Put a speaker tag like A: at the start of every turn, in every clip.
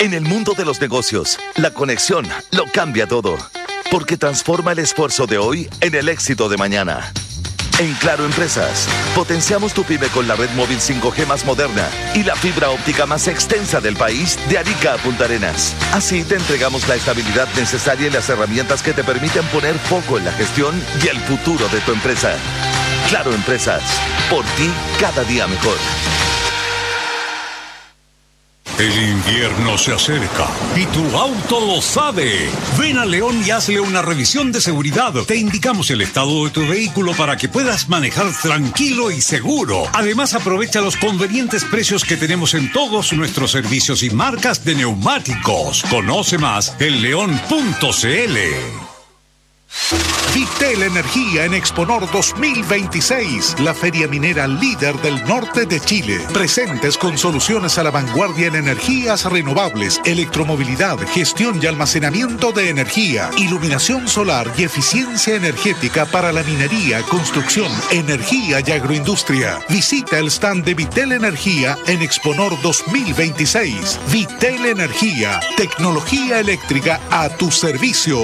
A: En el mundo de los negocios, la conexión lo cambia todo, porque transforma el esfuerzo de hoy en el éxito de mañana. En Claro Empresas, potenciamos tu pyme con la red móvil 5G más moderna y la fibra óptica más extensa del país, de Arica a Punta Arenas. Así te entregamos la estabilidad necesaria y las herramientas que te permiten poner foco en la gestión y el futuro de tu empresa. Claro Empresas, por ti cada día mejor.
B: El invierno se acerca y tu auto lo sabe. Ven a León y hazle una revisión de seguridad. Te indicamos el estado de tu vehículo para que puedas manejar tranquilo y seguro. Además, aprovecha los convenientes precios que tenemos en todos nuestros servicios y marcas de neumáticos. Conoce más en león.cl.
C: Vitel Energía en Exponor 2026, la feria minera líder del norte de Chile. Presentes con soluciones a la vanguardia en energías renovables, electromovilidad, gestión y almacenamiento de energía, iluminación solar y eficiencia energética para la minería, construcción, energía y agroindustria. Visita el stand de Vitel Energía en Exponor 2026. Vitel Energía, tecnología eléctrica a tu servicio.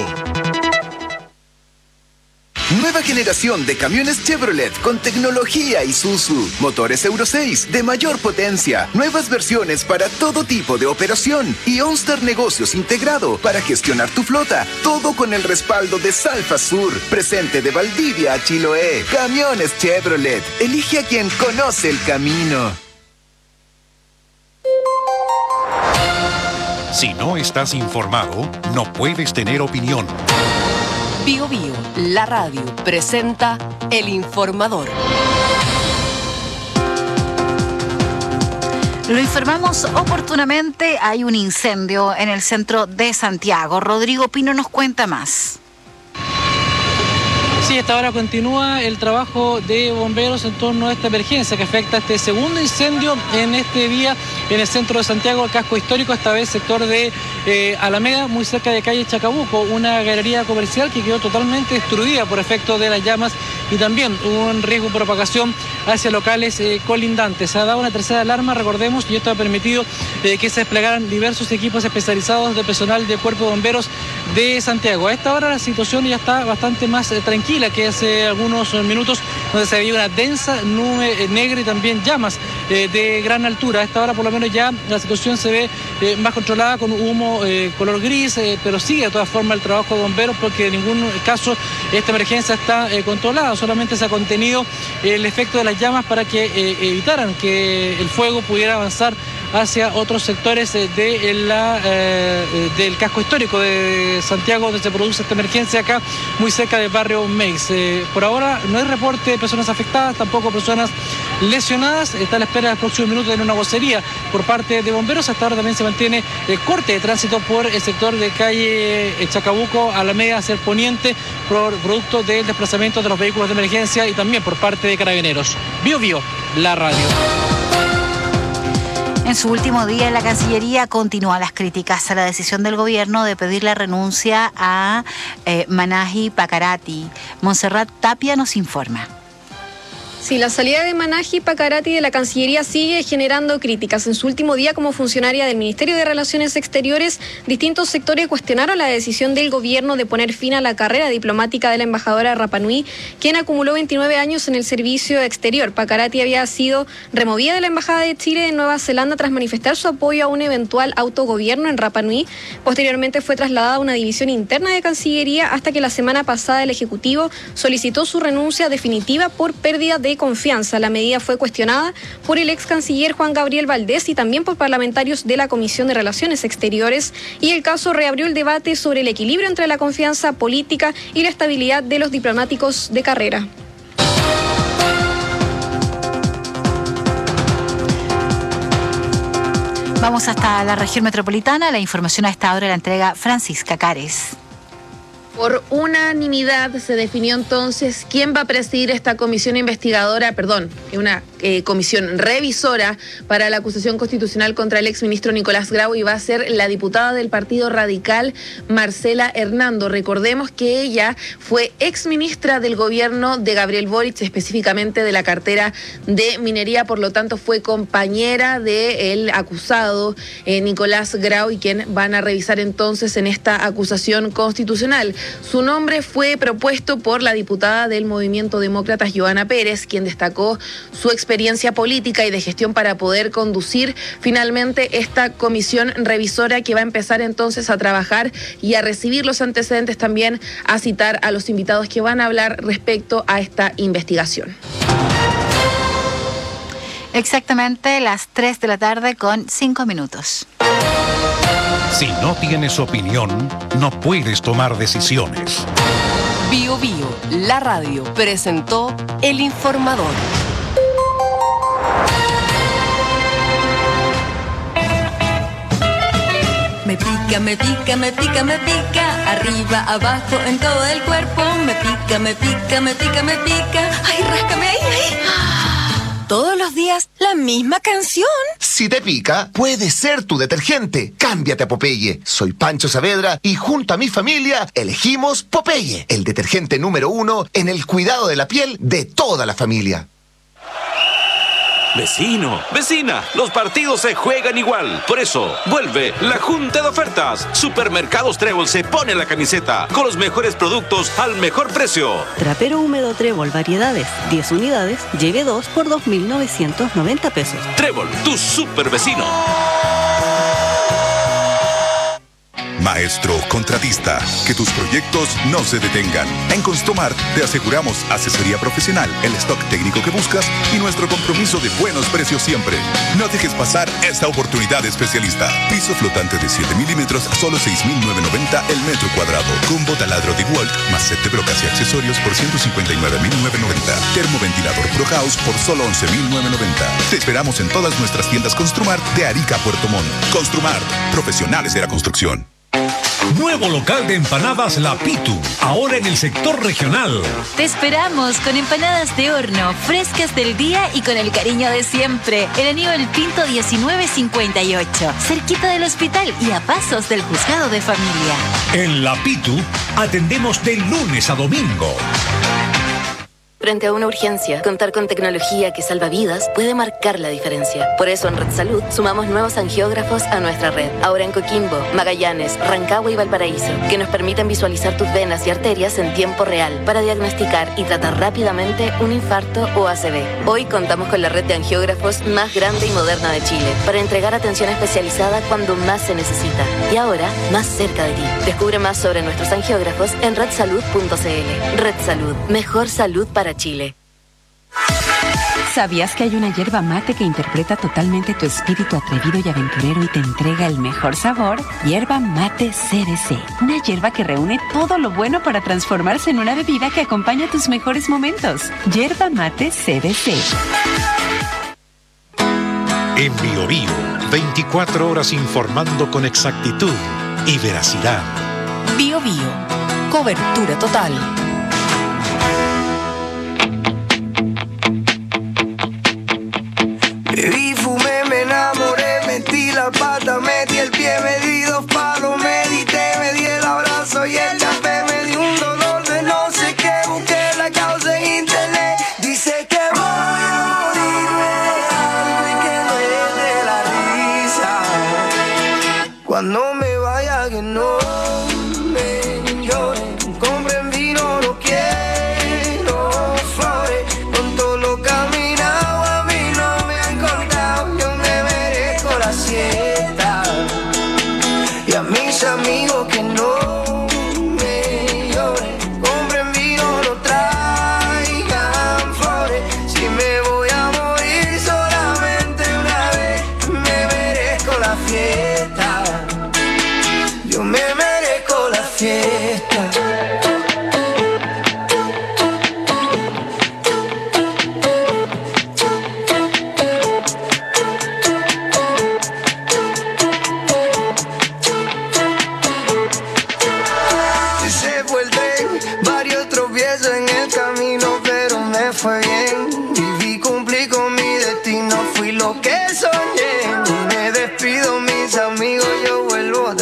D: Nueva generación de camiones Chevrolet con tecnología Isuzu. Motores Euro 6 de mayor potencia. Nuevas versiones para todo tipo de operación. Y OnStar Negocios integrado para gestionar tu flota. Todo con el respaldo de Salfa Sur. Presente de Valdivia a Chiloé. Camiones Chevrolet. Elige a quien conoce el camino.
E: Si no estás informado, no puedes tener opinión.
F: Bio Bio, la radio, presenta El Informador.
G: Lo informamos oportunamente, hay un incendio en el centro de Santiago. Rodrigo Pino nos cuenta más.
H: Sí, hasta ahora continúa el trabajo de bomberos en torno a esta emergencia que afecta a este segundo incendio en este día en el centro de Santiago, el casco histórico, esta vez sector de Alameda, muy cerca de calle Chacabuco, una galería comercial que quedó totalmente destruida por efecto de las llamas y también hubo un riesgo de propagación hacia locales colindantes. Se ha dado una tercera alarma, recordemos, y esto ha permitido que se desplegaran diversos equipos especializados de personal del Cuerpo de Bomberos de Santiago. A esta hora la situación ya está bastante más tranquila que hace algunos minutos, donde se veía una densa nube negra y también llamas de gran altura. A esta hora por lo menos ya la situación se ve más controlada, con humo color gris, pero sigue de todas formas el trabajo de bomberos, porque en ningún caso esta emergencia está controlada, solamente se ha contenido el efecto de las llamas para que evitaran que el fuego pudiera avanzar hacia otros sectores del casco histórico de Santiago, donde se produce esta emergencia, acá muy cerca del barrio Meix. Por ahora no hay reporte de personas afectadas, tampoco personas lesionadas. Está a la espera de los próximos minutos en una vocería por parte de bomberos. Hasta ahora también se mantiene el corte de tránsito por el sector de calle Chacabuco, Alameda hacia el poniente, producto del desplazamiento de los vehículos de emergencia y también por parte de carabineros. Bio Bio, la radio.
G: En su último día, la Cancillería continúa las críticas a la decisión del gobierno de pedir la renuncia a Manahi Pacarati. Montserrat Tapia nos informa.
I: Sí, la salida de Manahi Pacarati de la Cancillería sigue generando críticas. En su último día como funcionaria del Ministerio de Relaciones Exteriores, distintos sectores cuestionaron la decisión del gobierno de poner fin a la carrera diplomática de la embajadora Rapa Nui, quien acumuló 29 años en el servicio exterior. Pacarati había sido removida de la Embajada de Chile en Nueva Zelanda tras manifestar su apoyo a un eventual autogobierno en Rapa Nui. Posteriormente fue trasladada a una división interna de Cancillería hasta que la semana pasada el Ejecutivo solicitó su renuncia definitiva por pérdida de confianza. La medida fue cuestionada por el ex canciller Juan Gabriel Valdés y también por parlamentarios de la Comisión de Relaciones Exteriores, y el caso reabrió el debate sobre el equilibrio entre la confianza política y la estabilidad de los diplomáticos de carrera.
G: Vamos hasta la región metropolitana. La información a esta hora la entrega Francisca Cares.
J: Por unanimidad se definió entonces quién va a presidir esta comisión investigadora, una comisión revisora para la acusación constitucional contra el exministro Nicolás Grau, y va a ser la diputada del Partido Radical, Marcela Hernando. Recordemos que ella fue exministra del gobierno de Gabriel Boric, específicamente de la cartera de minería, por lo tanto fue compañera del acusado Nicolás Grau, y quien van a revisar entonces en esta acusación constitucional. Su nombre fue propuesto por la diputada del Movimiento Demócratas, Joana Pérez, quien destacó su experiencia política y de gestión para poder conducir finalmente esta comisión revisora, que va a empezar entonces a trabajar y a recibir los antecedentes, también a citar a los invitados que van a hablar respecto a esta investigación.
G: Exactamente las 3 de la tarde con 5 minutos.
E: Si no tienes opinión, no puedes tomar decisiones.
F: Bio Bio, la radio, presentó El Informador.
K: Me pica, me pica, me pica, me pica, arriba, abajo, en todo el cuerpo. Me pica, me pica, me pica, me pica. Ay, ráscame ahí, ahí. Todos los días la misma canción.
L: Si te pica, puede ser tu detergente. Cámbiate a Popeye. Soy Pancho Saavedra y junto a mi familia elegimos Popeye, el detergente número 1 en el cuidado de la piel de toda la familia.
M: Vecino, vecina, los partidos se juegan igual. Por eso, vuelve la Junta de Ofertas. Supermercados Trébol se pone la camiseta con los mejores productos al mejor precio.
N: Trapero húmedo Trébol, variedades, 10 unidades, lleve 2 por 2.990 pesos.
M: Trébol, tu super vecino.
O: Maestro contratista, que tus proyectos no se detengan. En Construmart te aseguramos asesoría profesional, el stock técnico que buscas y nuestro compromiso de buenos precios siempre. No dejes pasar esta oportunidad especialista. Piso flotante de 7 milímetros, solo 6.990 el metro cuadrado. Combo taladro de Walt, más set de brocas y accesorios por 159.990. Termoventilador Pro House por solo 11.990. Te esperamos en todas nuestras tiendas Construmart de Arica a Puerto Montt. Construmart, profesionales de la construcción.
B: Nuevo local de empanadas La Pitu, ahora en el sector regional.
P: Te esperamos con empanadas de horno, frescas del día y con el cariño de siempre. El Aníbal Pinto 1958, cerquita del hospital y a pasos del juzgado de familia.
B: En La Pitu atendemos de lunes a domingo.
Q: Frente a una urgencia, contar con tecnología que salva vidas puede marcar la diferencia. Por eso en Red Salud sumamos nuevos angiógrafos a nuestra red. Ahora en Coquimbo, Magallanes, Rancagua y Valparaíso, que nos permiten visualizar tus venas y arterias en tiempo real para diagnosticar y tratar rápidamente un infarto o ACV. Hoy contamos con la red de angiógrafos más grande y moderna de Chile para entregar atención especializada cuando más se necesita. Y ahora, más cerca de ti. Descubre más sobre nuestros angiógrafos en redsalud.cl. Red Salud, mejor salud para Chile.
R: ¿Sabías que hay una yerba mate que interpreta totalmente tu espíritu atrevido y aventurero y te entrega el mejor sabor? Yerba mate CBC. Una yerba que reúne todo lo bueno para transformarse en una bebida que acompaña tus mejores momentos. Yerba mate CBC.
E: En Bio Bio, 24 horas informando con exactitud y veracidad.
F: Bio Bio, cobertura total.
S: Bebí, fumé, me enamoré, metí la pata, metí el pie, me di 2 palos, medité, me di el abrazo y el café, me di un dolor de no sé qué, busqué la causa en internet, dice que voy a morirme de algo y que duele la risa, cuando me vaya que no me lloren, compren vino, no quiero flores, con todo lo caminado a mí no me han contado, yo me merezco la siesta, y a mis amigos que no me lloren, compren vino, no traigan flores, si me voy a morir solamente una vez, me merezco la fiesta, yo me merezco la fiesta. Ese fue el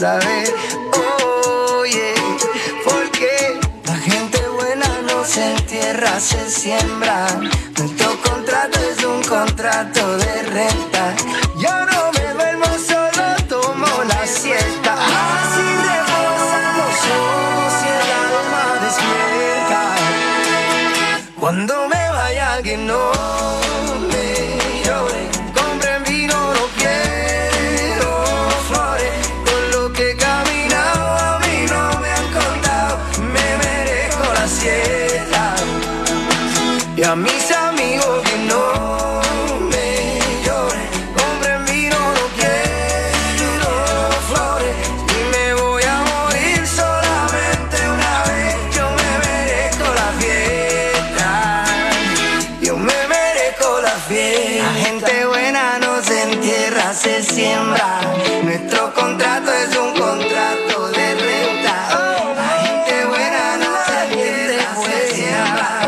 S: otra vez. Oye, porque la gente buena no se entierra, se siembra. Nuestro contrato es un contrato de renta. Yo no me duermo, solo tomo la siesta. Así reposan los ojos y el alma despierta. Cuando me vaya que no me llore, compren vino, no quiero flores. Con lo que he caminado a mí no me han contado, me merezco la siesta. Y a mis amigos que no me lloren, compren vino, no quiero flores. Y me voy a morir solamente una vez. Yo me merezco la fiesta. Yo me merezco la fiesta. La gente buena no se entierra, se siembra. Nuestro contrato es un contrato de renta. La gente buena no se entierra, se siembra.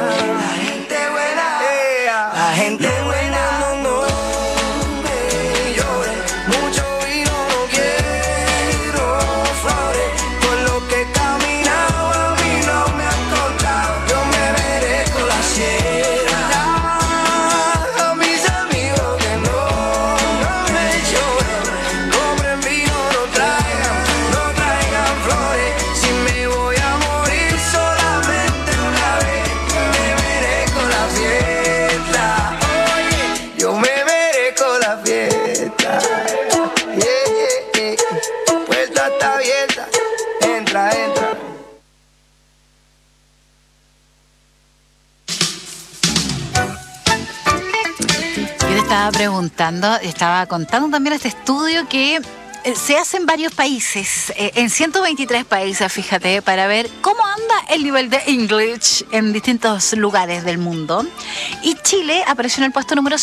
S: La gente buena no me llore. Mucho vino, no quiero flores. Con lo que he caminado a mí no me han contado, yo me merezco la siesta. A mis amigos que no me lloren, compren vino, no traigan flores. Si me voy a morir solamente una vez, me merezco la fiesta. Oye, yo me merezco la fiesta. Puerta está abierta, entra.
G: Yo le estaba preguntando, estaba contando también este estudio que se hace en varios países, en 123 países, fíjate, para ver cómo anda el nivel de English en distintos lugares del mundo. Y Chile apareció en el puesto número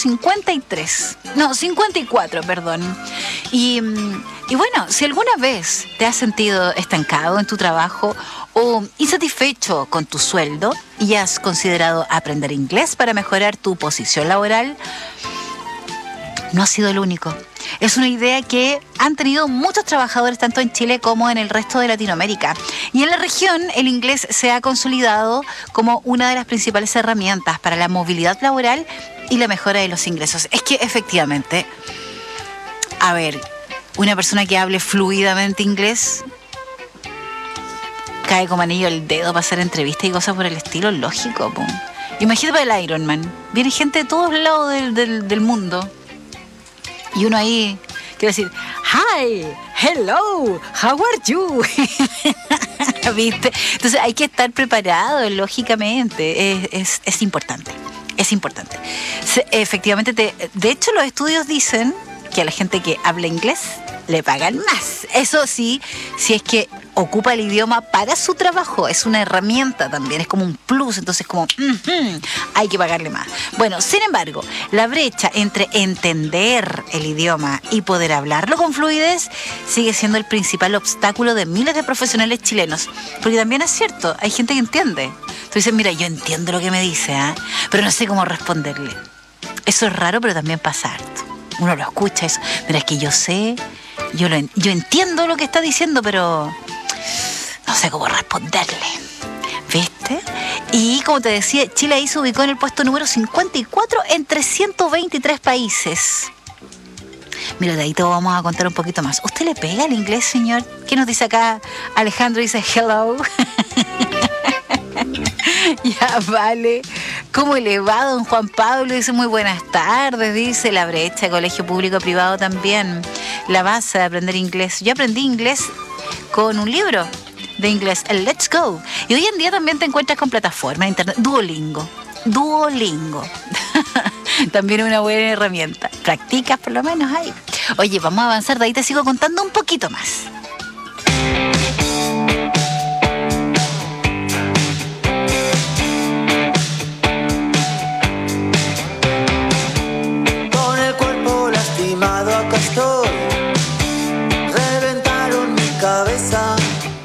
G: 54, perdón. Y bueno, si alguna vez te has sentido estancado en tu trabajo o insatisfecho con tu sueldo y has considerado aprender inglés para mejorar tu posición laboral, no ha sido el único. Es una idea que han tenido muchos trabajadores tanto en Chile como en el resto de Latinoamérica. Y en la región el inglés se ha consolidado como una de las principales herramientas para la movilidad laboral y la mejora de los ingresos. Es que efectivamente, a ver, una persona que hable fluidamente inglés cae como anillo al dedo para hacer entrevistas y cosas por el estilo, lógico. Po. Imagínate para el Ironman. Viene gente de todos lados del mundo. Y uno ahí quiere decir, hi, hello, how are you? ¿Viste? Entonces hay que estar preparado, lógicamente. Es importante. Es importante. Efectivamente, de hecho, los estudios dicen que a la gente que habla inglés le pagan más. Eso sí, si es que ocupa el idioma para su trabajo, es una herramienta también, es como un plus, entonces como hay que pagarle más. Bueno, sin embargo, la brecha entre entender el idioma y poder hablarlo con fluidez sigue siendo el principal obstáculo de miles de profesionales chilenos, porque también es cierto, hay gente que entiende. Tú dices, mira, yo entiendo lo que me dice, pero no sé cómo responderle. Eso es raro, pero también pasa harto. Uno lo escucha, eso. Mira, es que yo sé, yo entiendo lo que está diciendo, pero no sé cómo responderle. ¿Viste? Y como te decía, Chile ahí se ubicó en el puesto número 54 entre 123 países. Mira, de ahí te vamos a contar un poquito más. ¿Usted le pega el inglés, señor? ¿Qué nos dice acá? Alejandro dice hello. Ya vale. ¿Cómo le va, don Juan Pablo? Dice muy buenas tardes, dice La Brecha, colegio público privado también. La base de aprender inglés. Yo aprendí inglés con un libro de inglés, el Let's Go. Y hoy en día también te encuentras con plataformas de internet. Duolingo. También es una buena herramienta. Practicas por lo menos ahí. Oye, vamos a avanzar, de ahí te sigo contando un poquito más.
S: Acá estoy, reventaron mi cabeza.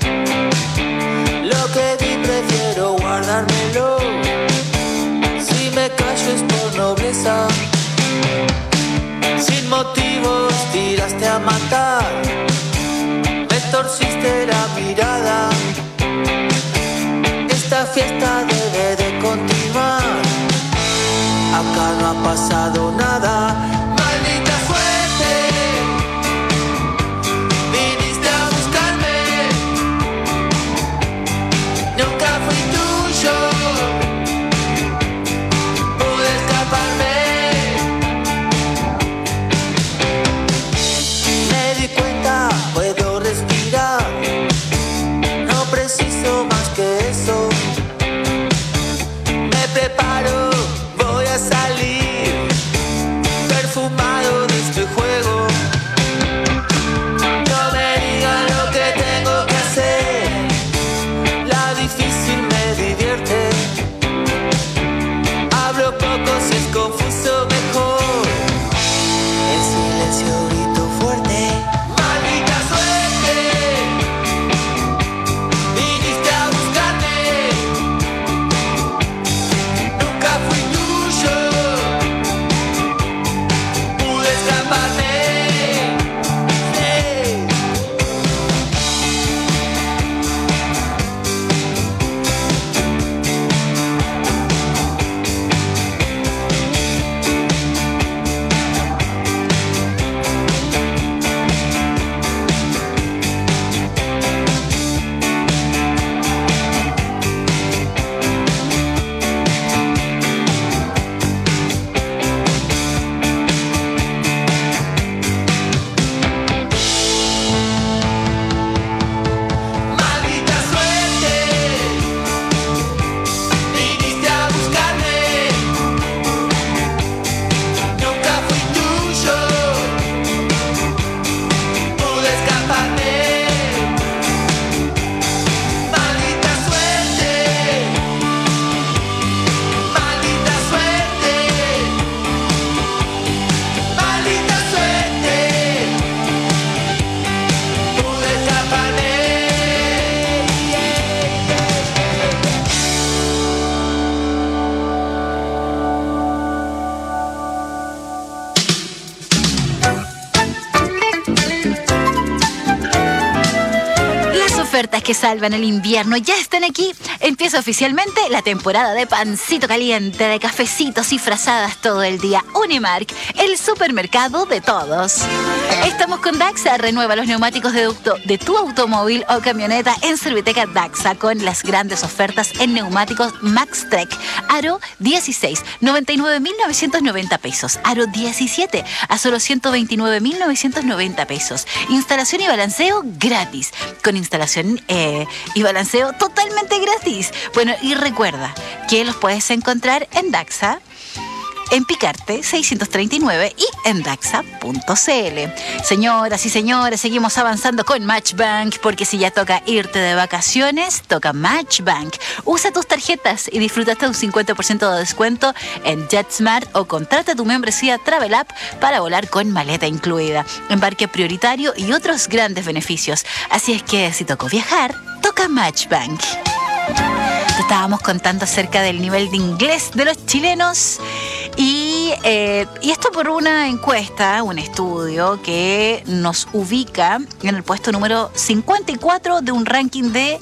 S: Lo que vi prefiero guardármelo. Si me callo es por nobleza. Sin motivos tiraste a matar. Me torciste la mirada. Esta fiesta debe de continuar. Acá no ha pasado nada. Maldita suerte, viniste a buscarme. Nunca fui tuyo, pude escaparme. Me di cuenta, puedo respirar. No preciso más que eso. Me preparo, voy a salir perfumado de este juego. No me digan lo que tengo que hacer. La difícil me divierte. Hablo poco, si es confuso mejor. En silencio grito fuerte. Maldita suerte, viniste a buscarme. Nunca fui tuyo, pude escaparme. Maldita suerte, viniste a buscarme. Nunca fui tuyo, pude escaparme. Maldita suerte, maldita suerte, maldita suerte, pude escaparme.
G: Las ofertas que salvan el invierno ya están aquí. Empieza oficialmente la temporada de pancito caliente, de cafecitos y frazadas todo el día. Unimark, el supermercado de todos. Estamos con Daxa. Renueva los neumáticos de tu automóvil o camioneta en Serviteca Daxa con las grandes ofertas en neumáticos MaxTrek. Aro 16, 99.990 pesos. Aro 17, a solo 129.990 pesos. Instalación y balanceo gratis. Con instalación y balanceo totalmente gratis. Bueno, y recuerda que los puedes encontrar en Daxa, en Picarte 639 y en daxa.cl. Señoras y señores, seguimos avanzando con Matchbank, porque si ya toca irte de vacaciones, toca Matchbank. Usa tus tarjetas y disfruta hasta un 50% de descuento en JetSmart o contrata tu membresía Travel App para volar con maleta incluida, embarque prioritario y otros grandes beneficios. Así es que si tocó viajar, toca Matchbank. Te estábamos contando acerca del nivel de inglés de los chilenos y esto por una encuesta, un estudio que nos ubica en el puesto número 54 de un ranking de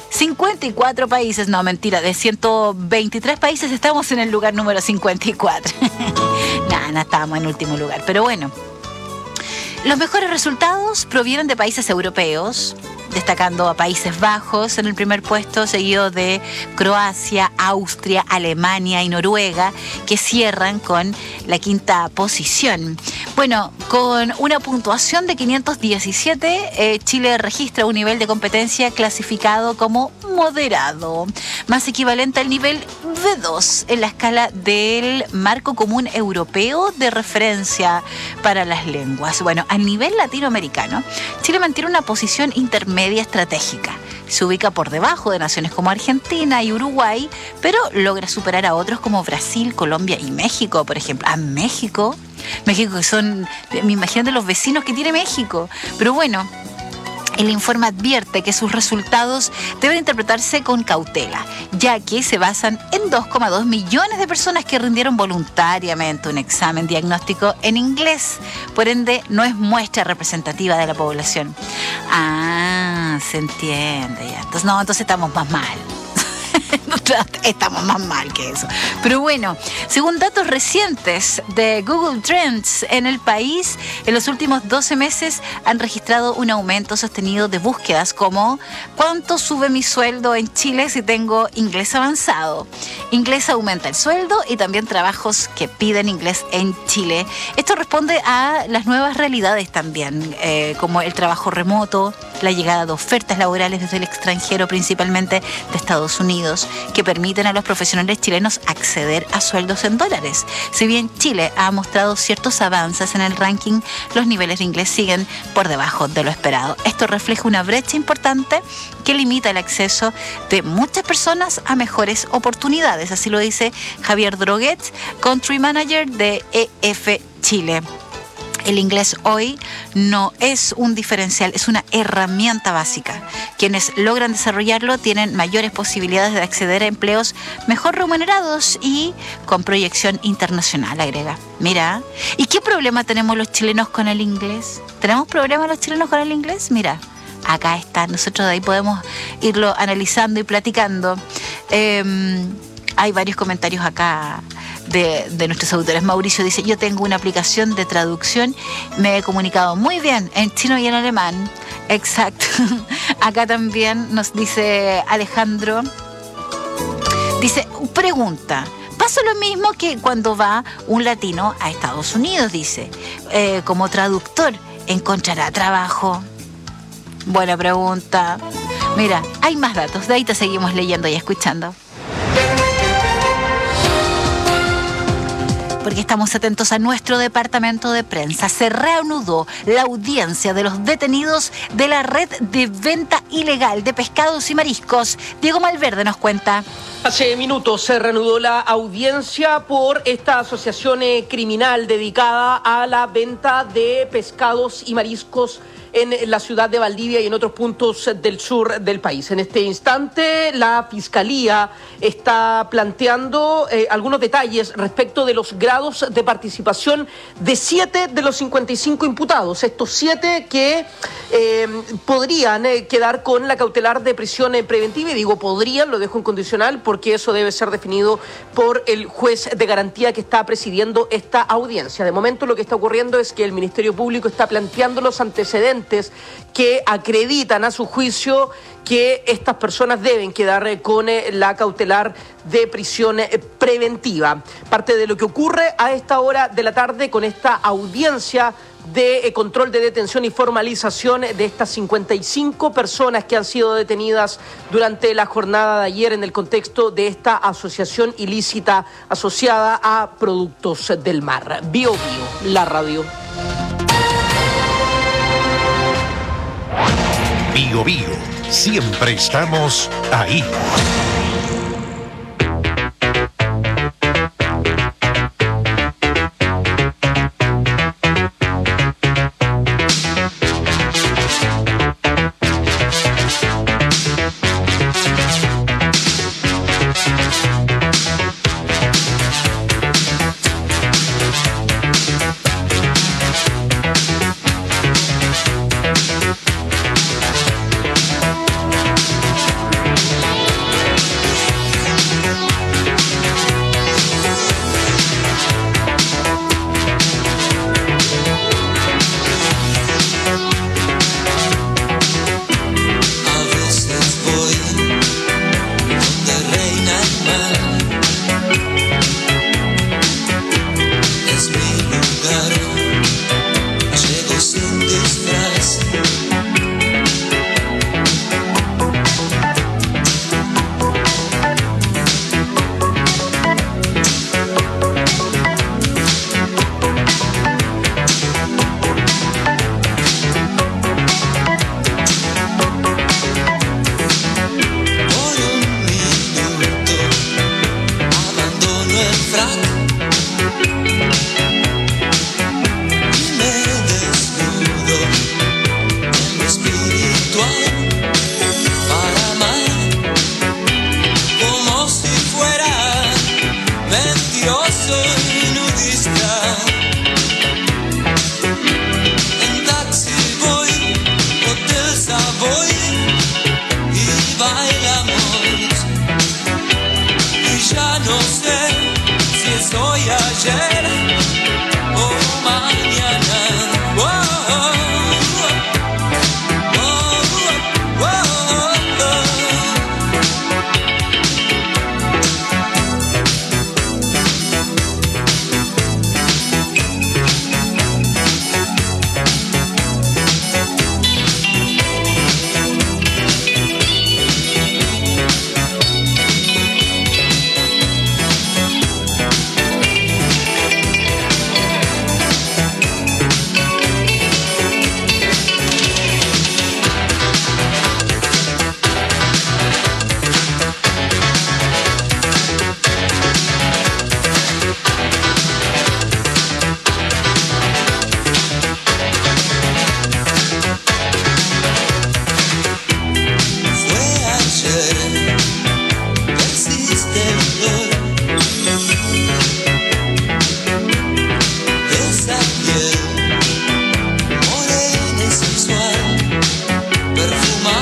G: 54 países. No, mentira, de 123 países estamos en el lugar número 54. No estábamos en último lugar, pero bueno. Los mejores resultados provienen de países europeos, destacando a Países Bajos en el primer puesto, seguido de Croacia, Austria, Alemania y Noruega, que cierran con la quinta posición. Bueno, con una puntuación de 517, Chile registra un nivel de competencia clasificado como moderado, más equivalente al nivel B2 en la escala del Marco Común Europeo de Referencia para las Lenguas. Bueno, a nivel latinoamericano, Chile mantiene una posición intermedia estratégica. Se ubica por debajo de naciones como Argentina y Uruguay, pero logra superar a otros como Brasil, Colombia y México, por ejemplo. A México que son, me imagino, de los vecinos que tiene México. Pero bueno, el informe advierte que sus resultados deben interpretarse con cautela, ya que se basan en 2,2 millones de personas que rindieron voluntariamente un examen diagnóstico en inglés. Por ende, no es muestra representativa de la población. se entiende ya. Entonces estamos más mal. Estamos más mal que eso. Pero bueno, según datos recientes de Google Trends en el país, en los últimos 12 meses han registrado un aumento sostenido de búsquedas como ¿cuánto sube mi sueldo en Chile si tengo inglés avanzado? Inglés aumenta el sueldo y también trabajos que piden inglés en Chile. Esto responde a las nuevas realidades también, como el trabajo remoto, la llegada de ofertas laborales desde el extranjero, principalmente de Estados Unidos, que permiten a los profesionales chilenos acceder a sueldos en dólares. Si bien Chile ha mostrado ciertos avances en el ranking, los niveles de inglés siguen por debajo de lo esperado. Esto refleja una brecha importante que limita el acceso de muchas personas a mejores oportunidades. Así lo dice Javier Droguet, Country Manager de EF Chile. El inglés hoy no es un diferencial, es una herramienta básica. Quienes logran desarrollarlo tienen mayores posibilidades de acceder a empleos mejor remunerados y con proyección internacional, agrega. Mira, ¿y qué problema tenemos los chilenos con el inglés? ¿Tenemos problemas los chilenos con el inglés? Mira, acá está, nosotros de ahí podemos irlo analizando y platicando. Hay varios comentarios acá de nuestros autores. Mauricio dice: yo tengo una aplicación de traducción, me he comunicado muy bien en chino y en alemán. Exacto. Acá también nos dice Alejandro, dice, pregunta, ¿pasa lo mismo que cuando va un latino a Estados Unidos? Dice, como traductor, ¿encontrará trabajo? Buena pregunta. Mira, hay más datos, de ahí te seguimos leyendo y escuchando. Porque estamos atentos a nuestro departamento de prensa. Se reanudó la audiencia de los detenidos de la red de venta ilegal de pescados y mariscos. Diego Malverde nos cuenta.
T: Hace minutos se reanudó la audiencia por esta asociación criminal dedicada a la venta de pescados y mariscos en la ciudad de Valdivia y en otros puntos del sur del país. En este instante, la Fiscalía está planteando algunos detalles respecto de los grados de participación de 7 de los 55 imputados. Estos 7 que podrían quedar con la cautelar de prisión preventiva, y digo podrían, lo dejo en condicional, porque eso debe ser definido por el juez de garantía que está presidiendo esta audiencia. De momento lo que está ocurriendo es que el Ministerio Público está planteando los antecedentes que acreditan a su juicio que estas personas deben quedar con la cautelar de prisión preventiva. Parte de lo que ocurre a esta hora de la tarde con esta audiencia de control de detención y formalización de estas 55 personas que han sido detenidas durante la jornada de ayer en el contexto de esta asociación ilícita asociada a productos del mar. Bio Bio, la radio.
E: Bio Bio, siempre estamos ahí.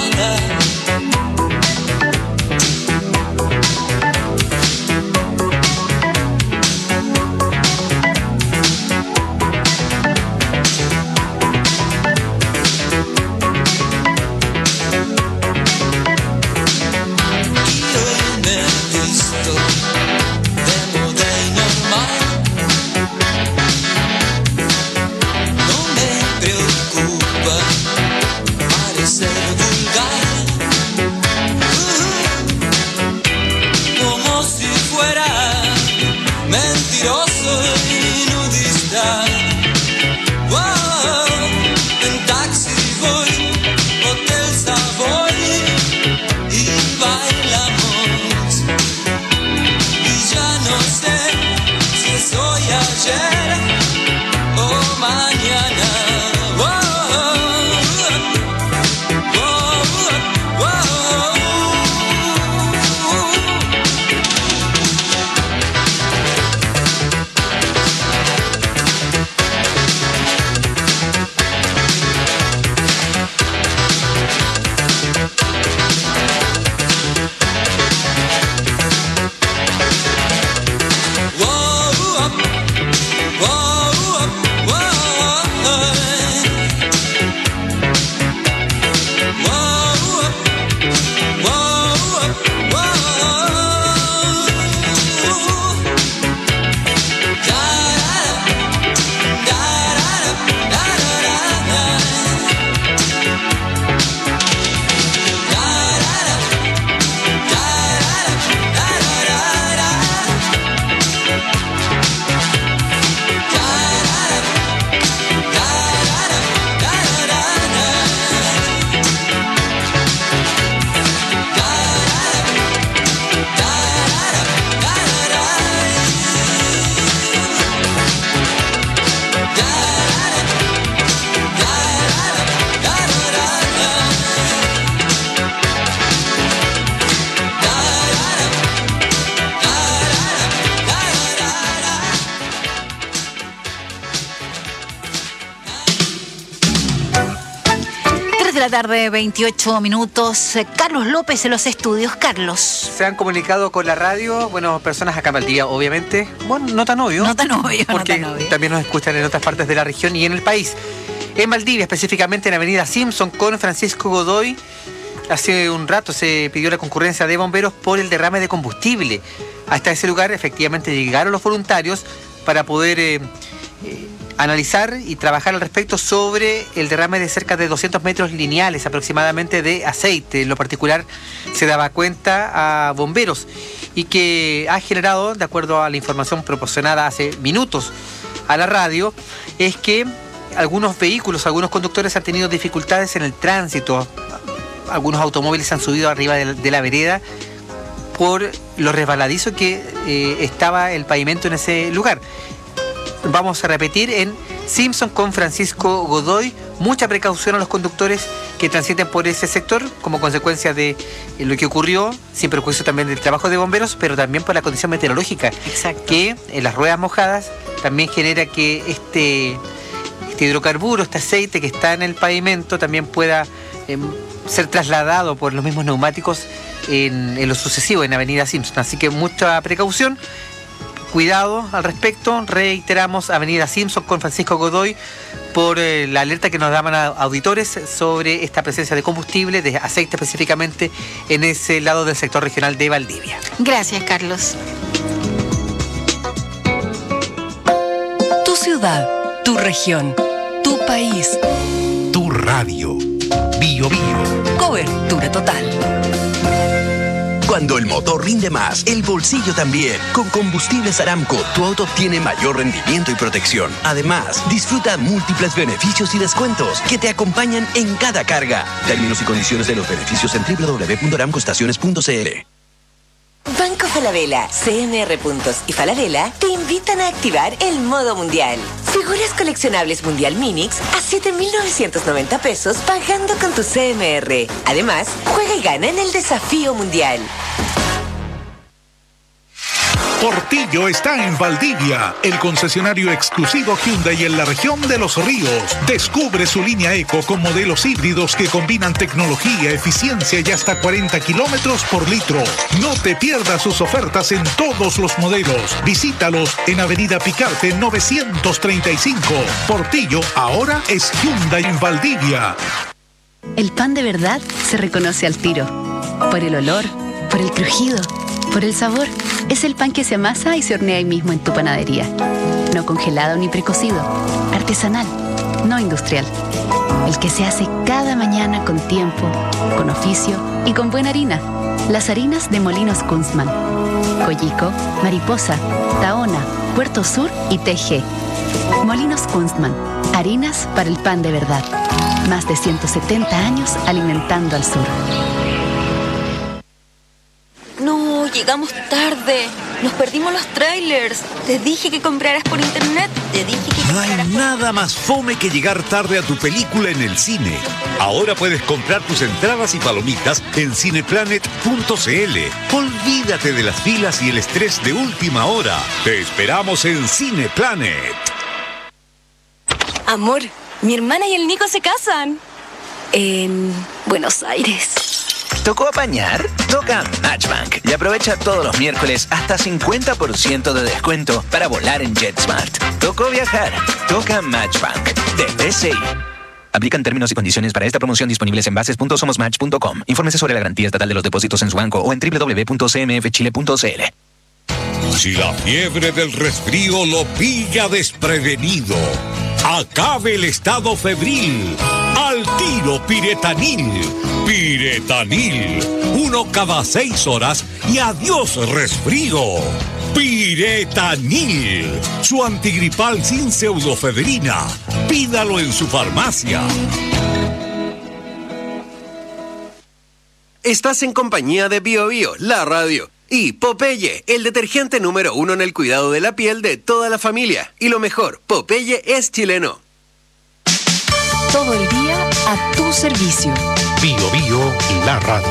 S: nada.
G: Tarde, 28 minutos. Carlos López en los estudios. Carlos.
U: Se han comunicado con la radio, bueno, personas acá en Valdivia, obviamente. Bueno, no tan obvio.
G: No tan obvio,
U: porque
G: no tan obvio.
U: También nos escuchan en otras partes de la región y en el país. En Valdivia, específicamente en Avenida Simpson con Francisco Godoy, hace un rato se pidió la concurrencia de bomberos por el derrame de combustible. Hasta ese lugar, efectivamente, llegaron los voluntarios para poder analizar y trabajar al respecto sobre el derrame de cerca de 200 metros lineales aproximadamente de aceite. En lo particular se daba cuenta a bomberos y que ha generado, de acuerdo a la información proporcionada hace minutos a la radio, es que algunos vehículos, algunos conductores han tenido dificultades en el tránsito. Algunos automóviles han subido arriba de la vereda por lo resbaladizo que estaba el pavimento en ese lugar. Vamos a repetir, en Simpson con Francisco Godoy, mucha precaución a los conductores que transiten por ese sector como consecuencia de lo que ocurrió, sin perjuicio también del trabajo de bomberos, pero también por la condición meteorológica.
G: Exacto.
U: Que en las ruedas mojadas también genera que este hidrocarburo, este aceite que está en el pavimento también pueda ser trasladado por los mismos neumáticos en lo sucesivo en Avenida Simpson. Así que mucha precaución. Cuidado al respecto. Reiteramos, Avenida Simpson con Francisco Godoy, por la alerta que nos daban auditores sobre esta presencia de combustible, de aceite específicamente, en ese lado del sector regional de Valdivia.
G: Gracias, Carlos.
F: Tu ciudad, tu región, tu país.
E: Tu radio. Bio Bio.
F: Cobertura total.
V: Cuando el motor rinde más, el bolsillo también. Con Combustibles Aramco, tu auto obtiene mayor rendimiento y protección. Además, disfruta múltiples beneficios y descuentos que te acompañan en cada carga. Términos y condiciones de los beneficios en www.aramcoestaciones.cl.
W: Banco Falabella, CMR Puntos y Falabella te invitan a activar el modo mundial. Figuras coleccionables Mundial Minix a 7.990 pesos pagando con tu CMR. Además, juega y gana en el desafío mundial.
E: Portillo está en Valdivia, el concesionario exclusivo Hyundai en la región de Los Ríos. Descubre su línea Eco con modelos híbridos que combinan tecnología, eficiencia y hasta 40 kilómetros por litro. No te pierdas sus ofertas en todos los modelos. Visítalos en Avenida Picarte 935. Portillo ahora es Hyundai en Valdivia.
R: El pan de verdad se reconoce al tiro. Por el olor, por el crujido, por el sabor. Es el pan que se amasa y se hornea ahí mismo en tu panadería. No congelado ni precocido. Artesanal, no industrial. El que se hace cada mañana con tiempo, con oficio y con buena harina. Las harinas de Molinos Kunstmann. Coyico, Mariposa, Tahona, Puerto Sur y TG. Molinos Kunstmann. Harinas para el pan de verdad. Más de 170 años alimentando al sur.
K: No, llegamos tarde. Nos perdimos los trailers. Te dije que compraras por internet. Te dije que
B: No hay nada más fome que llegar tarde a tu película en el cine. Ahora puedes comprar tus entradas y palomitas en cineplanet.cl. Olvídate de las filas y el estrés de última hora. Te esperamos en Cineplanet.
K: Amor, mi hermana y el Nico se casan. En Buenos Aires.
A: ¿Tocó apañar? Toca Matchbank y aprovecha todos los miércoles hasta 50% de descuento para volar en JetSmart. ¿Tocó viajar? Toca Matchbank de PCI. Aplican términos y condiciones para esta promoción disponibles en bases.somosmatch.com. Infórmese sobre la garantía estatal de los depósitos en su banco o en www.cmfchile.cl.
B: Si la fiebre del resfrío lo pilla desprevenido, acabe el estado febril. Al tiro Piretanil. Piretanil. 1 cada 6 horas y adiós resfrío. Piretanil. Su antigripal sin pseudofebrina. Pídalo en su farmacia.
C: Estás en compañía de Bio Bio, la radio. Y Popeye, el detergente número 1 en el cuidado de la piel de toda la familia. Y lo mejor, Popeye es chileno.
F: Todo el día a tu servicio.
E: Bio Bio, la radio.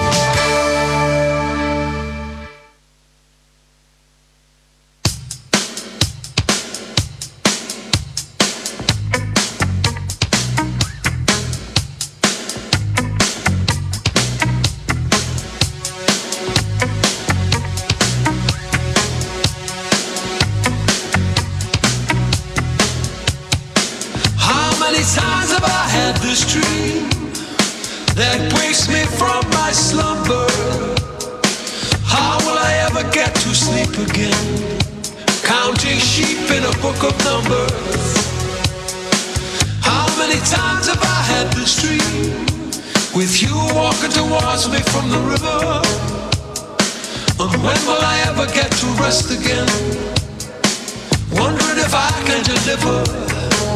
S: Times have I had this dream that wakes me from my slumber? How will I ever get to sleep again? Counting sheep in a book of numbers. How many times have I had this dream with you walking towards me from the river? And when will I ever get to rest again? Wondering if I can deliver.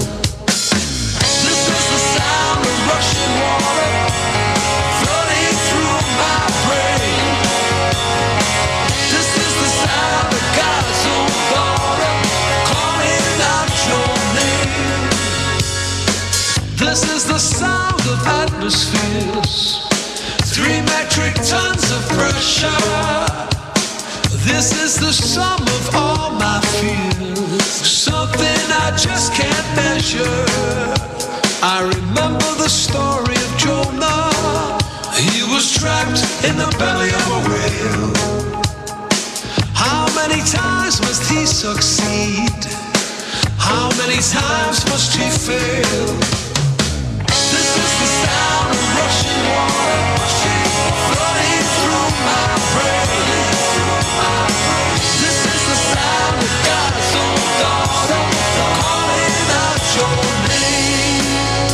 S: Sound of rushing water flooding through my brain. This is the sound of God's own daughter calling out your name. This is the sound of atmospheres, 3 metric tons of pressure. This is the sum of all my fears, something I just can't measure. I remember the story of Jonah. He was trapped in the belly of a whale. How many times must he succeed? How many times must he fail? This is the sound of rushing water flooding through my brain. This is the sound of God's own daughter calling out your name.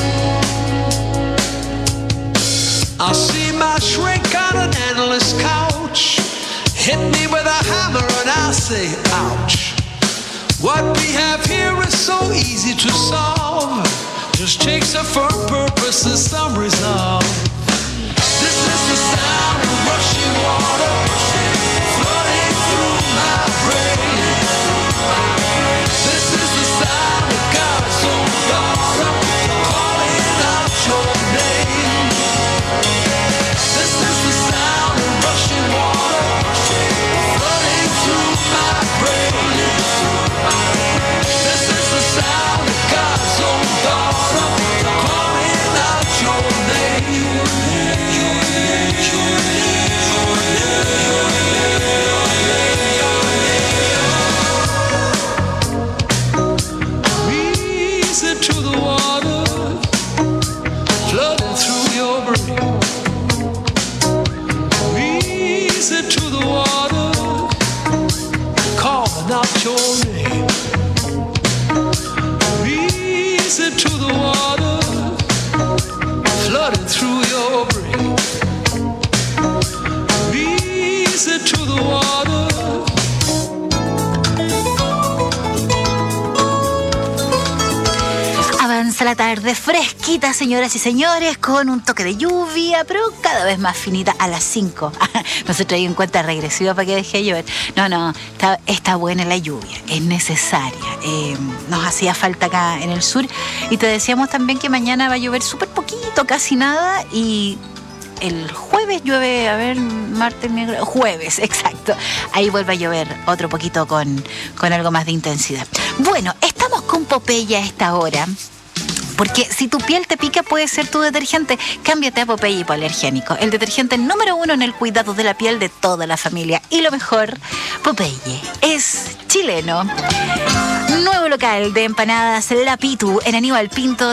S: I'll see my shrink on an endless couch, hit me with a hammer and I'll say, ouch. What we have here is so easy to solve, just takes a firm purpose and some resolve. This is the sound of rushing water flooding through my brain. This is the sound of God's own daughter calling out your name. This is the sound of rushing water flooding through my brain.
G: fresquita, señoras y señores, con un toque de lluvia, pero cada vez más finita a las 5. No se traía en cuenta regresiva para que deje de llover. No, está buena la lluvia, es necesaria. Nos hacía falta acá en el sur. Y te decíamos también que mañana va a llover súper poquito, casi nada, y el jueves llueve, martes, miércoles, jueves, exacto. Ahí vuelve a llover otro poquito con algo más de intensidad. Bueno, estamos con Popeye a esta hora. Porque si tu piel te pica, puede ser tu detergente. Cámbiate a Popeye Hipoalergénico, el detergente número 1 en el cuidado de la piel de toda la familia. Y lo mejor, Popeye es chileno. Nuevo local de empanadas La Pitu en Aníbal Pinto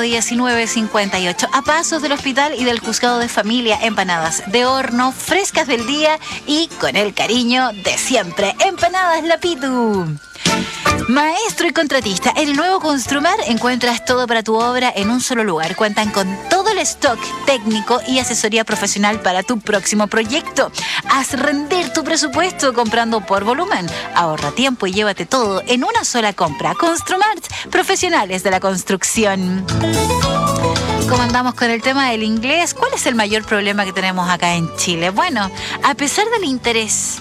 G: 1958, a pasos del hospital y del juzgado de familia. Empanadas de horno, frescas del día y con el cariño de siempre. Empanadas La Pitu. Maestro y contratista, en el nuevo Construmar encuentras todo para tu obra en un solo lugar. Cuentan con todo el stock técnico y asesoría profesional para tu próximo proyecto. Haz rendir tu presupuesto comprando por volumen. Ahorra tiempo y llévate todo en una sola compra. Construmart, profesionales de la construcción. ¿Cómo andamos con el tema del inglés? ¿Cuál es el mayor problema que tenemos acá en Chile? Bueno, a pesar del interés,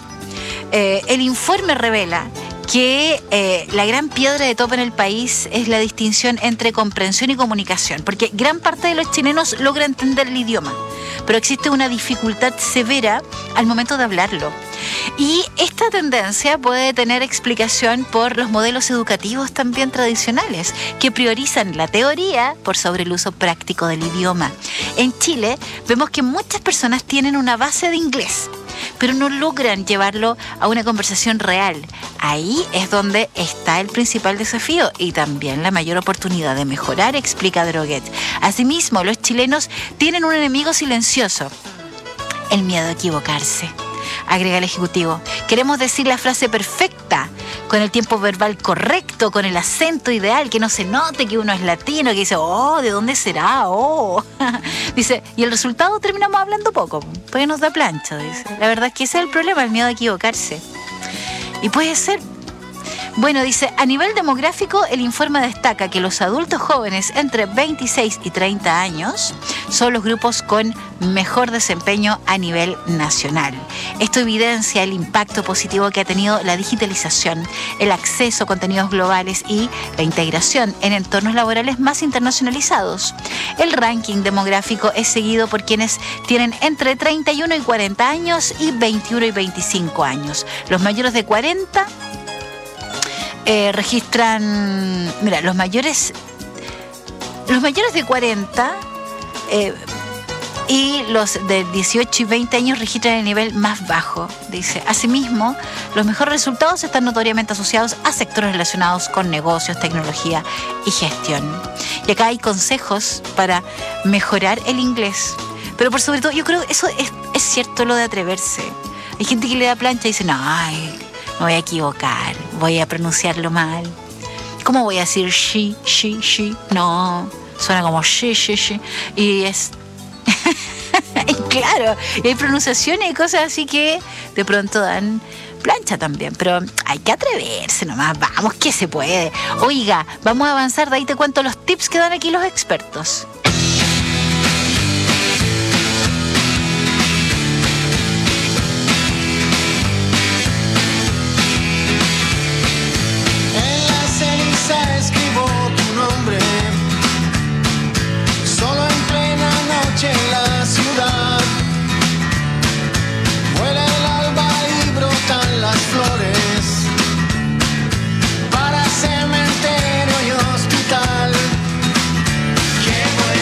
G: el informe revela que la gran piedra de tope en el país es la distinción entre comprensión y comunicación, porque gran parte de los chilenos logra entender el idioma, pero existe una dificultad severa al momento de hablarlo. Y esta tendencia puede tener explicación por los modelos educativos también tradicionales, que priorizan la teoría por sobre el uso práctico del idioma. En Chile vemos que muchas personas tienen una base de inglés, pero no logran llevarlo a una conversación real. Ahí es donde está el principal desafío y también la mayor oportunidad de mejorar, explica Droguet. Asimismo, los chilenos tienen un enemigo silencioso: el miedo a equivocarse. Agrega el ejecutivo: queremos decir la frase perfecta, con el tiempo verbal correcto, con el acento ideal, que no se note que uno es latino, que dice, oh, ¿de dónde será? Oh. Dice, y el resultado terminamos hablando poco, pues nos da plancha, dice. La verdad es que ese es el problema, el miedo a equivocarse. Y puede ser. Bueno, dice, a nivel demográfico, el informe destaca que los adultos jóvenes entre 26 y 30 años son los grupos con mejor desempeño a nivel nacional. Esto evidencia el impacto positivo que ha tenido la digitalización, el acceso a contenidos globales y la integración en entornos laborales más internacionalizados. El ranking demográfico es seguido por quienes tienen entre 31 y 40 años y 21 y 25 años. Los mayores de 40... registran, mira, los mayores de 40 y los de 18 y 20 años registran el nivel más bajo, dice. Asimismo, los mejores resultados están notoriamente asociados a sectores relacionados con negocios, tecnología y gestión. Y acá hay consejos para mejorar el inglés, pero por sobre todo yo creo que eso es cierto, lo de atreverse. Hay gente que le da plancha y dice, no, ay, me voy a equivocar, voy a pronunciarlo mal. ¿Cómo voy a decir she? No, suena como she. Y es... y claro, y hay pronunciaciones y cosas así que de pronto dan plancha también. Pero hay que atreverse nomás, vamos que se puede. Oiga, vamos a avanzar, de ahí te cuento los tips que dan aquí los expertos.
S: Escribo tu nombre, solo en plena noche en la ciudad. Vuela el alba y brotan las flores para cementerio y hospital. ¿Qué voy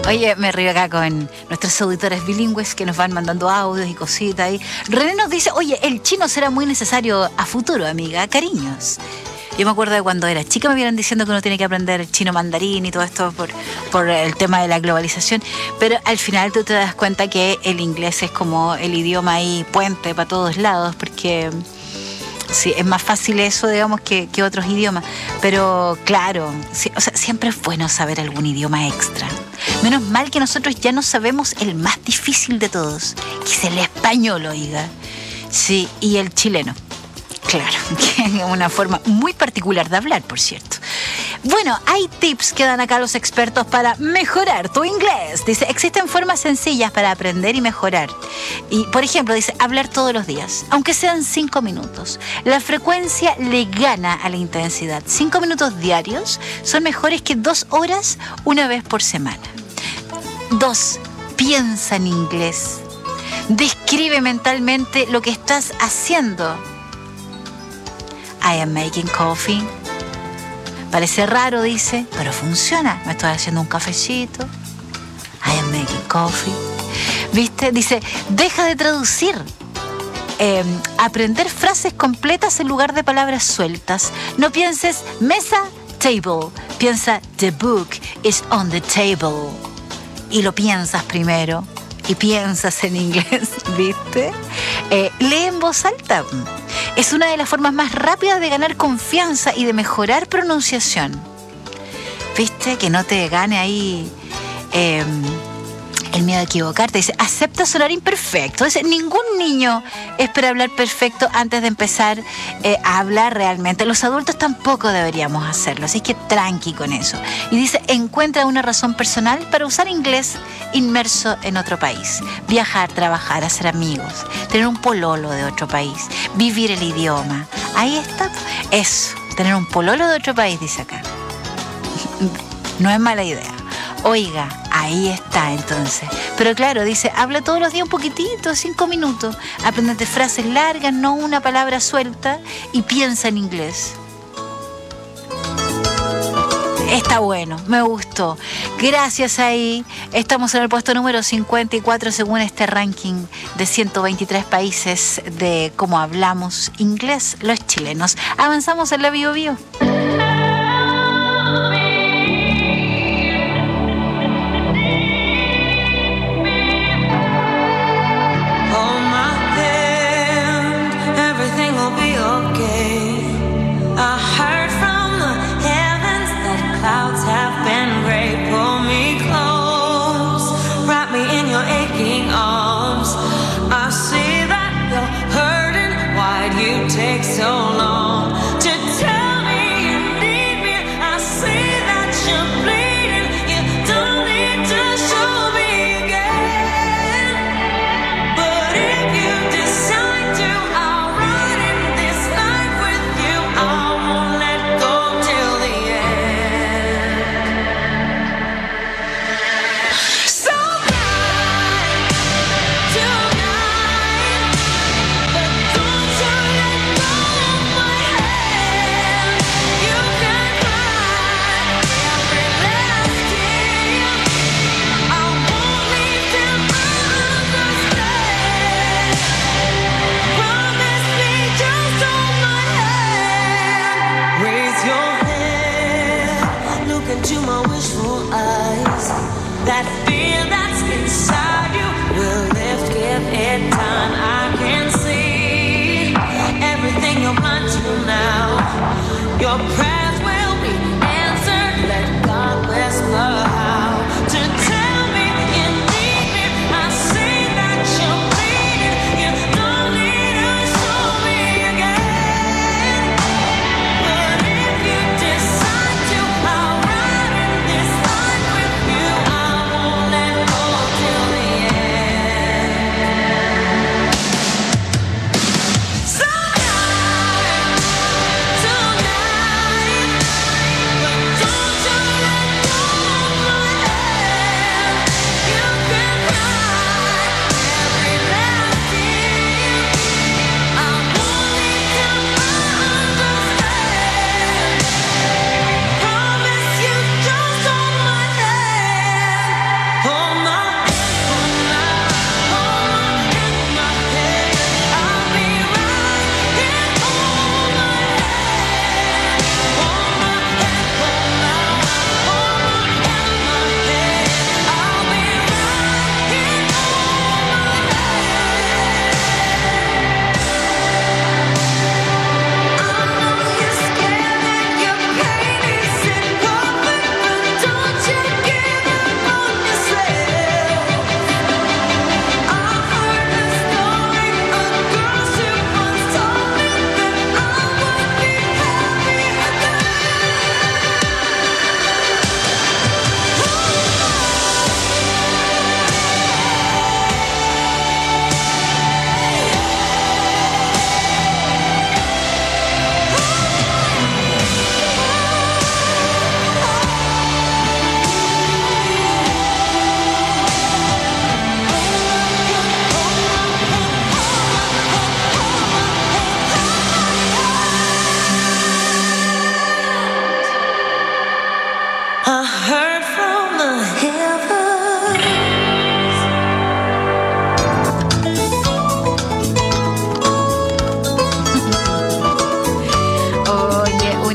G: Oye, me río acá con nuestros auditores bilingües que nos van mandando audios y cositas ahí. René nos dice, oye, el chino será muy necesario a futuro, amiga, cariños. Yo me acuerdo de cuando era chica me vieron diciendo que uno tiene que aprender chino mandarín y todo esto por el tema de la globalización, pero al final tú te das cuenta que el inglés es como el idioma ahí puente para todos lados, porque sí, es más fácil eso, digamos, que otros idiomas. Pero claro, sí, o sea, siempre es bueno saber algún idioma extra. Menos mal que nosotros ya no sabemos el más difícil de todos, que es el español, oiga. Sí, y el chileno. Claro, que es una forma muy particular de hablar, por cierto. Bueno, hay tips que dan acá los expertos para mejorar tu inglés. Dice, existen formas sencillas para aprender y mejorar. Y, por ejemplo, dice, hablar todos los días, aunque sean 5 minutos. La frecuencia le gana a la intensidad. 5 minutos diarios son mejores que 2 horas una vez por semana. 2. Piensa en inglés. Describe mentalmente lo que estás haciendo. I am making coffee. Parece raro, dice, pero funciona. Me estoy haciendo un cafecito. I am making coffee. ¿Viste? Dice, deja de traducir. Aprender frases completas en lugar de palabras sueltas. No pienses mesa, table. Piensa, the book is on the table. Y lo piensas primero. Y piensas en inglés, ¿viste? Lee en voz alta. Es una de las formas más rápidas de ganar confianza y de mejorar pronunciación. ¿Viste? Que no te gane ahí el miedo a equivocarte. Dice, acepta sonar imperfecto. Dice, ningún niño espera hablar perfecto antes de empezar a hablar realmente. Los adultos tampoco deberíamos hacerlo, así que tranqui con eso. Y dice, encuentra una razón personal para usar inglés inmerso en otro país. Viajar, trabajar, hacer amigos, tener un pololo de otro país, vivir el idioma. Ahí está. Eso, tener un pololo de otro país, dice acá. No es mala idea. Oiga, ahí está entonces. Pero claro, dice, habla todos los días un poquitito, 5 minutos. Aprendete frases largas, no una palabra suelta, y piensa en inglés. Está bueno, me gustó. Gracias ahí. Estamos en el puesto número 54 según este ranking de 123 países de cómo hablamos inglés los chilenos. Avanzamos en la Bio Bio.
D: Take so long to tell me you need me. I see that you're bleeding. You don't need to show me again. But if you decide to, I'll run in this life with you. I won't let go till the end. So bright tonight, but don't you let go of my hand. You can cry every last tear. I won't leave till I understand. Promise me, just hold my hand. Raise your head, look into my wishful eyes. That fear that's inside you will lift, give it time. I can see everything you're blind to now. Your prayers will be answered. Let God whisper how to tell me you need me. I see that you're bleeding. You don't need to show me again. But if you decide to, I'll run in this life with you. I won't let go till the end. So tonight,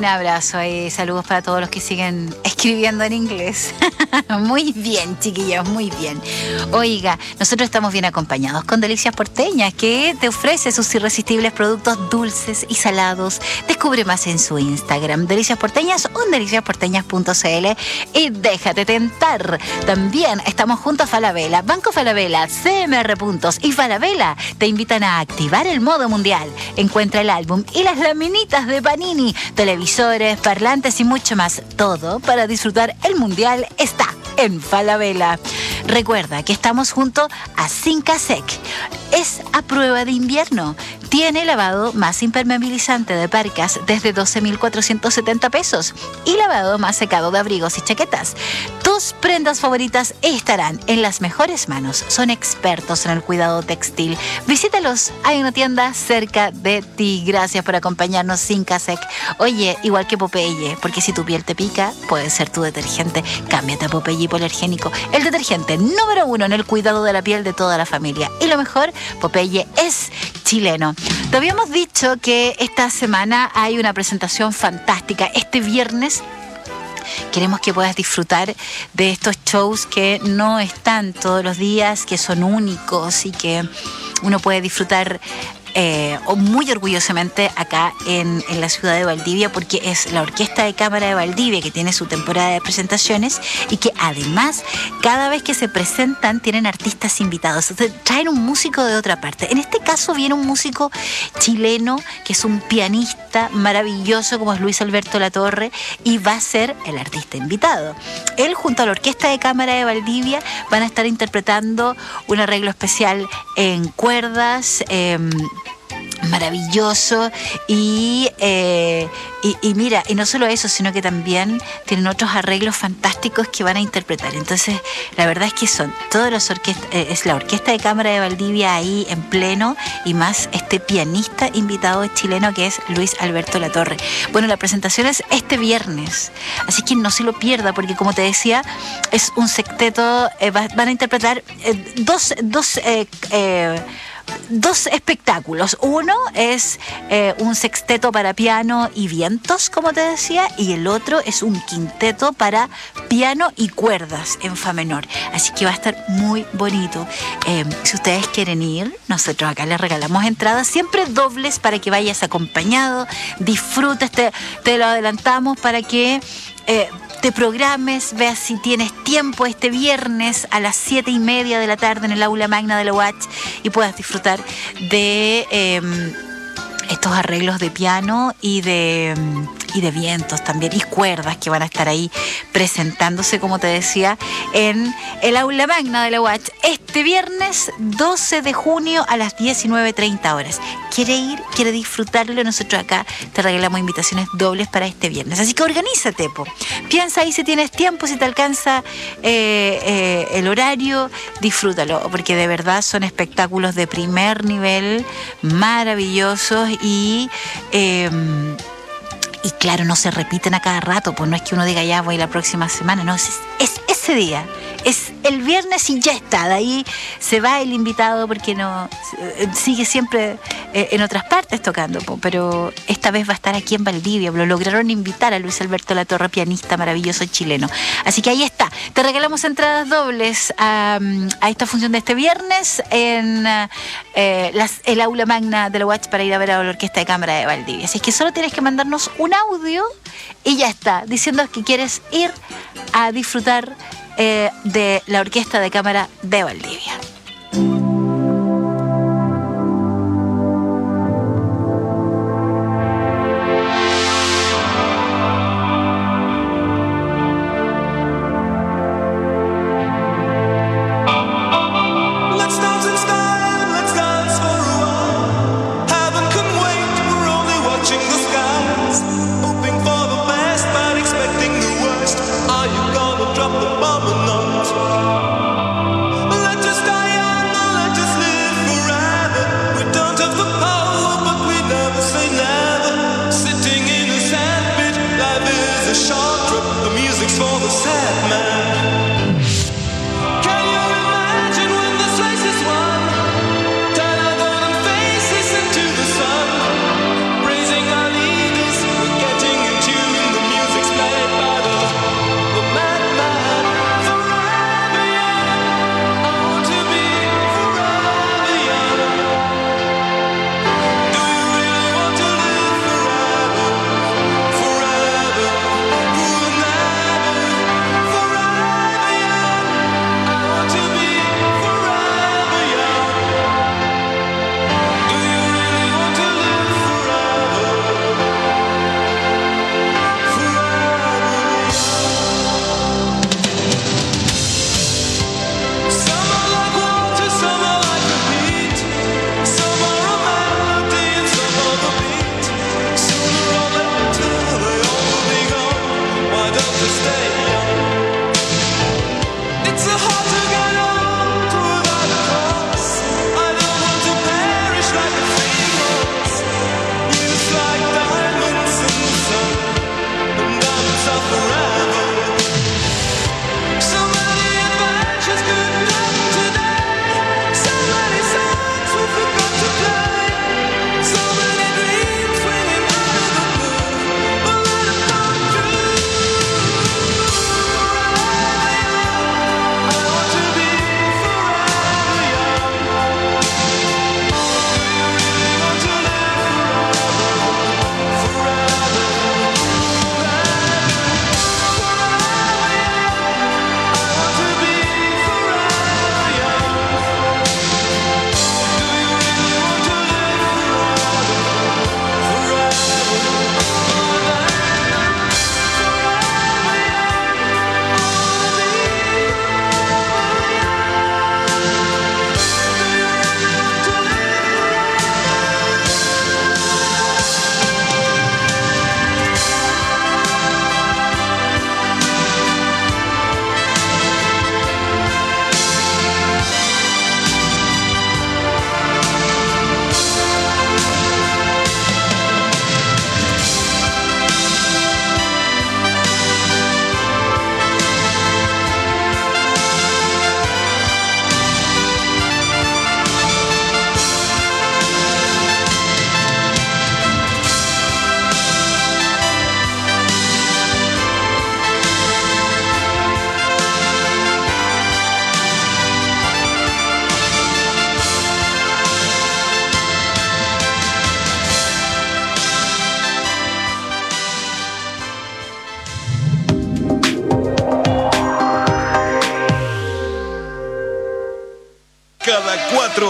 G: abrazo y saludos para todos los que siguen escribiendo en inglés. Muy bien, chiquillos, muy bien. Oiga, nosotros estamos bien acompañados con Delicias Porteñas, que te ofrece sus irresistibles productos dulces y salados. Descubre más en su Instagram, Delicias Porteñas o en deliciasporteñas.cl y déjate tentar. También estamos junto a Falabella, Banco Falabella, CMR Puntos y Falabella te invitan a activar el modo mundial. Encuentra el álbum y las laminitas de Panini, televisores, parlantes y mucho más. Todo para disfrutar el mundial está en Falabella. Recuerda que estamos junto a Sincasec. Es a prueba de invierno. Tiene lavado más impermeabilizante de parcas desde 12.470 pesos y lavado más secado de abrigos y chaquetas. Tus prendas favoritas estarán en las mejores manos. Son expertos en el cuidado textil. Visítalos. Hay una tienda cerca de ti. Gracias por acompañarnos, Sincasec. Oye, igual que Popeye, porque si tu piel te pica, puede ser tu detergente. Cámbiate a Popeye Hipoalergénico, el detergente número 1 en el cuidado de la piel de toda la familia. Y lo mejor, Popeye es chileno. Te habíamos dicho que esta semana hay una presentación fantástica. Este viernes queremos que puedas disfrutar de estos shows que no están todos los días, que son únicos y que uno puede disfrutar muy orgullosamente acá en la ciudad de Valdivia, porque es la Orquesta de Cámara de Valdivia que tiene su temporada de presentaciones y que además cada vez que se presentan tienen artistas invitados. Entonces, traen un músico de otra parte. En este caso viene un músico chileno que es un pianista maravilloso como es Luis Alberto Latorre y va a ser el artista invitado. Él junto a la Orquesta de Cámara de Valdivia van a estar interpretando un arreglo especial en cuerdas, maravilloso y mira, y no solo eso, sino que también tienen otros arreglos fantásticos que van a interpretar. Entonces, la verdad es que son todos los es la Orquesta de Cámara de Valdivia ahí en pleno y más este pianista invitado chileno que es Luis Alberto Latorre. Bueno, la presentación es este viernes, así que no se lo pierda porque como te decía, es un sexteto, van a interpretar dos espectáculos. Uno es un sexteto para piano y vientos, como te decía, y el otro es un quinteto para piano y cuerdas en fa menor. Así que va a estar muy bonito. Si ustedes quieren ir, nosotros acá les regalamos entradas, siempre dobles para que vayas acompañado, disfrutes, te lo adelantamos para que te programes, veas si tienes tiempo este viernes a las 7:30 de la tarde en el aula magna de la UACH y puedas disfrutar de estos arreglos de piano y de vientos también y cuerdas que van a estar ahí presentándose, como te decía, en el aula magna de la UACH este viernes 12 de junio a las 19:30 horas. ¿Quiere ir? ¿Quiere disfrutarlo? Nosotros acá te regalamos invitaciones dobles para este viernes. Así que organízate, po. Piensa ahí si tienes tiempo, si te alcanza el horario, disfrútalo, porque de verdad son espectáculos de primer nivel, maravillosos y claro, no se repiten a cada rato, pues no es que uno diga ya voy la próxima semana, no, es ese día, es el viernes y ya está, de ahí se va el invitado porque no sigue siempre en otras partes tocando, pero esta vez va a estar aquí en Valdivia, lo lograron invitar a Luis Alberto Latorre, pianista maravilloso chileno, así que ahí está, te regalamos entradas dobles a esta función de este viernes en el aula magna de la UACH para ir a ver a la Orquesta de Cámara de Valdivia, así que solo tienes que mandarnos un audio y ya está, diciendo que quieres ir a disfrutar de la Orquesta de Cámara de Valdivia.
S: Drop the bomb or not? Let's just die.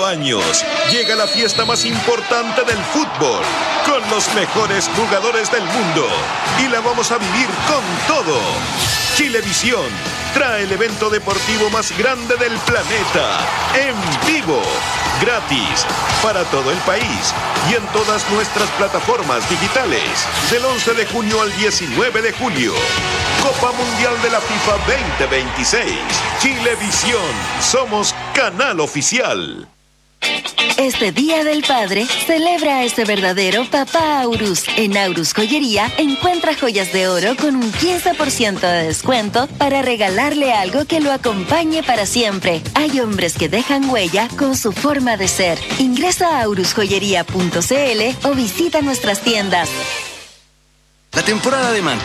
H: años llega la fiesta más importante del fútbol, con los mejores jugadores del mundo. Y la vamos a vivir con todo. Chilevisión trae el evento deportivo más grande del planeta, en vivo, gratis, para todo el país y en todas nuestras plataformas digitales, del 11 de junio al 19 de julio. Copa Mundial de la FIFA 2026. Chilevisión, somos canal oficial.
I: Este Día del Padre, celebra a ese verdadero papá Aurus. En Aurus Joyería, encuentra joyas de oro con un 15% de descuento para regalarle algo que lo acompañe para siempre. Hay hombres que dejan huella con su forma de ser. Ingresa a aurusjoyería.cl o visita nuestras tiendas.
V: La temporada de